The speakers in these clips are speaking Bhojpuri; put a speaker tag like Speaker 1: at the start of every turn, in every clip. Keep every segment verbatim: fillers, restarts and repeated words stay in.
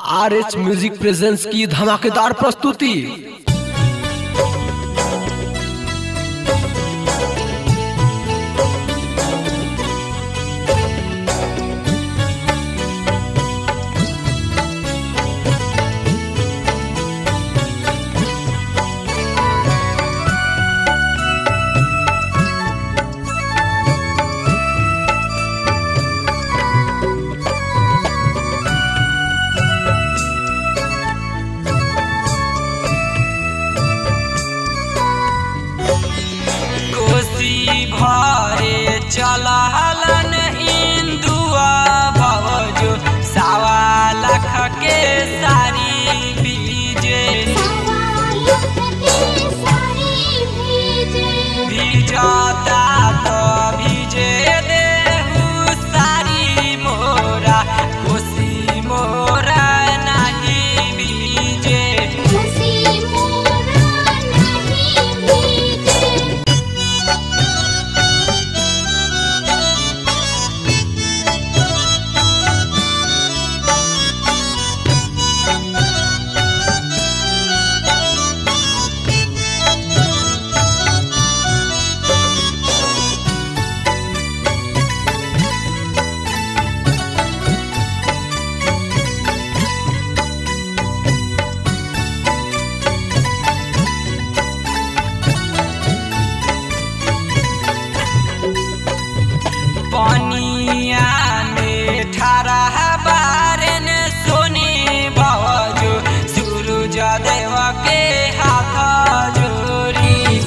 Speaker 1: आर एच म्यूजिक प्रेजेंस की धमाकेदार प्रस्तुति।
Speaker 2: भरे चलहलन इंदुआ भवजो सवा लाख के सारी बीजे भीजता तो भीजे देहु सारी मोरा खुशी मोरा नहीं बीजे पनिया में ठारा बारन सोने भवजो सूरज देव के हाथ जोड़ी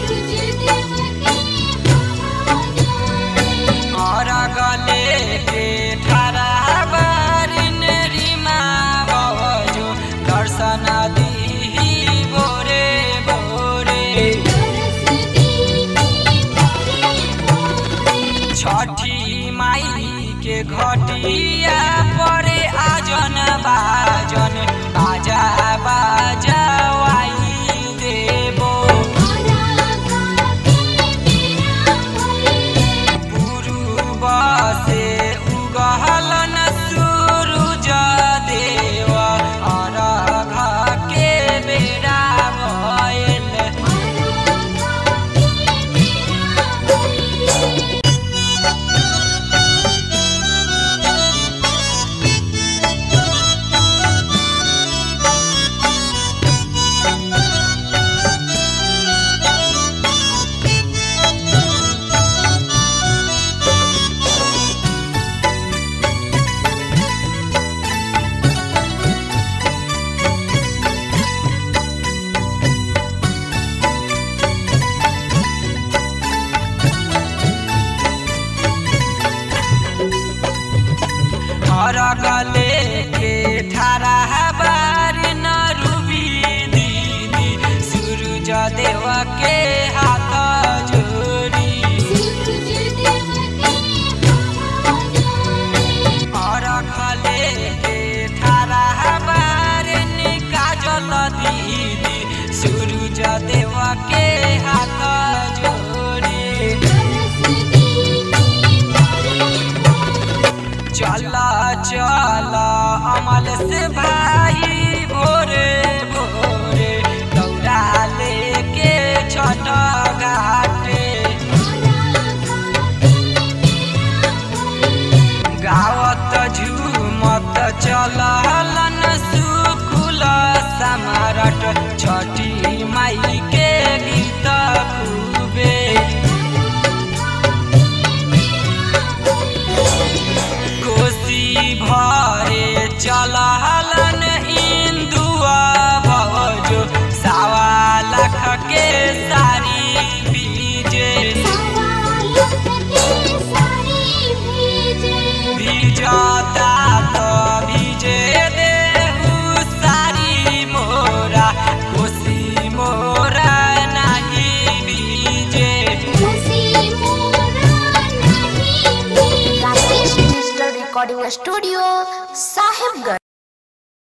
Speaker 2: और गले के ठारा बारन रीमा भवजो दर्शन दी भोरे भोरे छठी माई के घटिया परे आजन बाजन बाजा बाजवाई देबो पूर्व से उगहलन सूरज देव अर्घ के बेरा भइल और गले के ठारा बारन रूबी दीदी सूरज देव के हाथ जोड़ी और गले के ठारा बारन काजल दीदी सूरज देव के हाथ जोड़ी चला चला अमल से भाई भोरे भोरे दौड़ा लेके छठ घाटे गावत झूमत चलहलन सुकुल सम्राट छठी माई के गीत खूबे भरे चलहलन इंदुआ भवजो सवा लाख के सारी बीजे भीजता तो भीजे देहु सारी मोरा खुशी मोरा नहीं बीजे।
Speaker 3: Recording studio